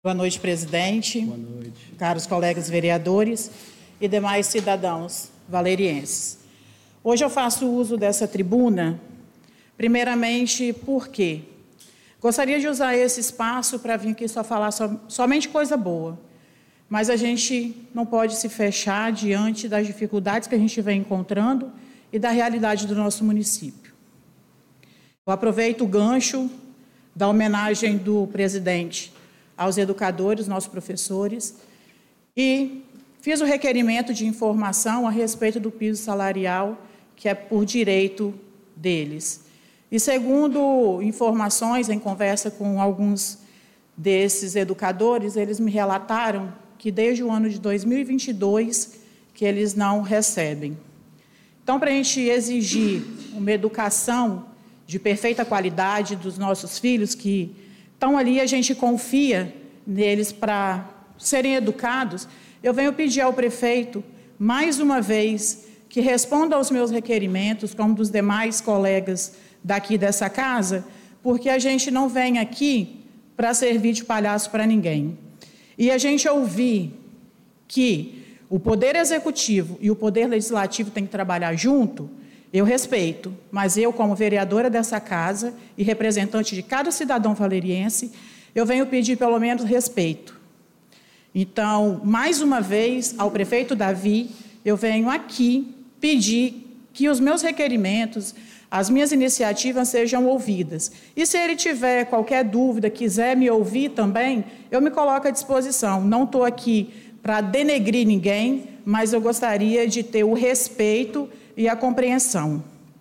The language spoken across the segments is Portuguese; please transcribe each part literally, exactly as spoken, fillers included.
Boa noite, presidente. Boa noite. Caros colegas vereadores e demais cidadãos valerienses. Hoje eu faço uso dessa tribuna, primeiramente, porque gostaria de usar esse espaço para vir aqui só falar so, somente coisa boa, mas a gente não pode se fechar diante das dificuldades que a gente vem encontrando e da realidade do nosso município. Eu aproveito o gancho da homenagem do presidente aos educadores, nossos professores, e fiz o requerimento de informação a respeito do piso salarial, que é por direito deles. E segundo informações, em conversa com alguns desses educadores, eles me relataram que desde o ano de dois mil e vinte e dois que eles não recebem. Então, para a gente exigir uma educação de perfeita qualidade dos nossos filhos, que estão ali, a gente confia neles para serem educados, eu venho pedir ao prefeito, mais uma vez, que responda aos meus requerimentos, como dos demais colegas daqui dessa casa, porque a gente não vem aqui para servir de palhaço para ninguém. E a gente ouvir que o Poder Executivo e o Poder Legislativo têm que trabalhar junto, eu respeito, mas eu, como vereadora dessa casa e representante de cada cidadão valeriense, eu venho pedir pelo menos respeito. Então, mais uma vez, ao prefeito Davi, eu venho aqui pedir que os meus requerimentos, as minhas iniciativas sejam ouvidas. E se ele tiver qualquer dúvida, quiser me ouvir também, eu me coloco à disposição. Não estou aqui para denegrir ninguém, mas eu gostaria de ter o respeito e a compreensão.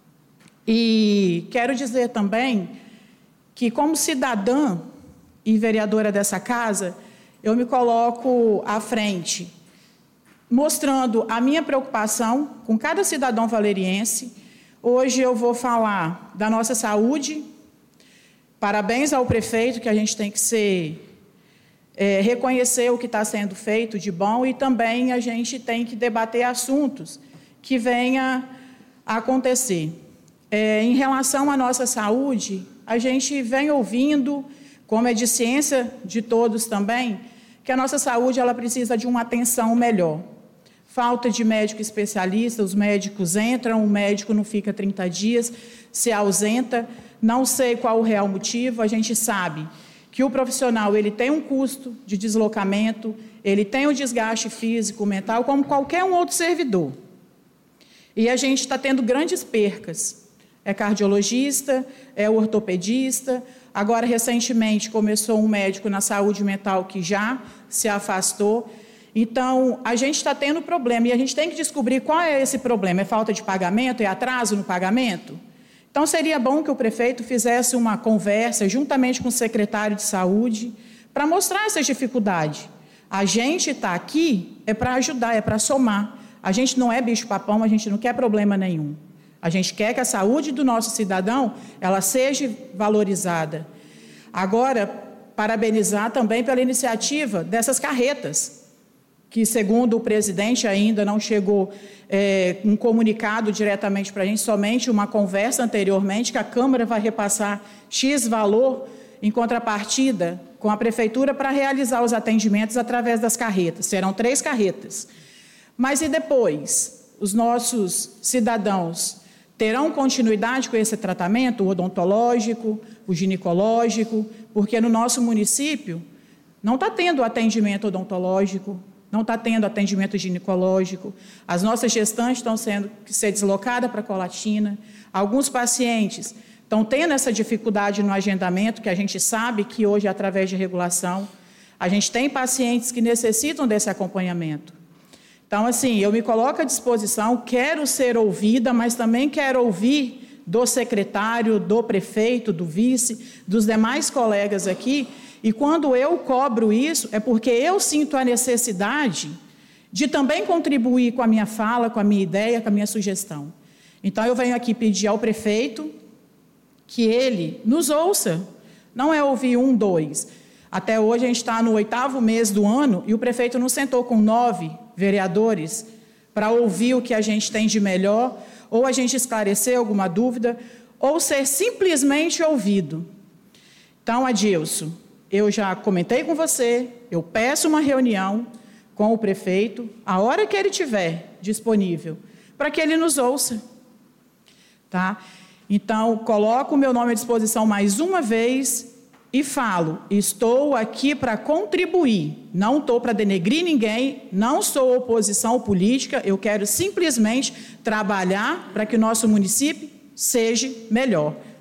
E quero dizer também que, como cidadã e vereadora dessa casa, eu me coloco à frente, mostrando a minha preocupação com cada cidadão valeriense. Hoje eu vou falar da nossa saúde. Parabéns ao prefeito, que a gente tem que ser, é, reconhecer o que está sendo feito de bom, e também a gente tem que debater assuntos que venha a acontecer. É, em relação à nossa saúde, a gente vem ouvindo, como é de ciência de todos também, que a nossa saúde ela precisa de uma atenção melhor. Falta de médico especialista, os médicos entram, o médico não fica trinta dias, se ausenta, não sei qual o real motivo. A gente sabe que o profissional ele tem um custo de deslocamento, ele tem um desgaste físico, mental, como qualquer um outro servidor. E a gente está tendo grandes percas. É cardiologista, é ortopedista. Agora, recentemente, começou um médico na saúde mental que já se afastou. Então, a gente está tendo problema e a gente tem que descobrir qual é esse problema. É falta de pagamento? É atraso no pagamento? Então, seria bom que o prefeito fizesse uma conversa juntamente com o secretário de saúde para mostrar essas dificuldades. A gente está aqui é para ajudar, é para somar. A gente não é bicho-papão, a gente não quer problema nenhum. A gente quer que a saúde do nosso cidadão ela seja valorizada. Agora, parabenizar também pela iniciativa dessas carretas, que, segundo o presidente, ainda não chegou é, um comunicado diretamente para a gente, somente uma conversa anteriormente, que a Câmara vai repassar X valor em contrapartida com a Prefeitura para realizar os atendimentos através das carretas. Serão três carretas. Mas e depois? Os nossos cidadãos terão continuidade com esse tratamento, o odontológico, o ginecológico, porque no nosso município não está tendo atendimento odontológico, não está tendo atendimento ginecológico, as nossas gestantes estão sendo que ser deslocadas para Colatina, alguns pacientes estão tendo essa dificuldade no agendamento, que a gente sabe que hoje é através de regulação, a gente tem pacientes que necessitam desse acompanhamento. Então, assim, eu me coloco à disposição, quero ser ouvida, mas também quero ouvir do secretário, do prefeito, do vice, dos demais colegas aqui, e quando eu cobro isso, é porque eu sinto a necessidade de também contribuir com a minha fala, com a minha ideia, com a minha sugestão. Então, eu venho aqui pedir ao prefeito que ele nos ouça, não é ouvir um, dois. Até hoje a gente está no oitavo mês do ano e o prefeito não sentou com nove vereadores para ouvir o que a gente tem de melhor, ou a gente esclarecer alguma dúvida, ou ser simplesmente ouvido. Então, Adilson, eu já comentei com você, eu peço uma reunião com o prefeito, a hora que ele tiver disponível, para que ele nos ouça. Tá? Então, coloco o meu nome à disposição mais uma vez e falo, estou aqui para contribuir, não estou para denegrir ninguém, não sou oposição política, eu quero simplesmente trabalhar para que o nosso município seja melhor.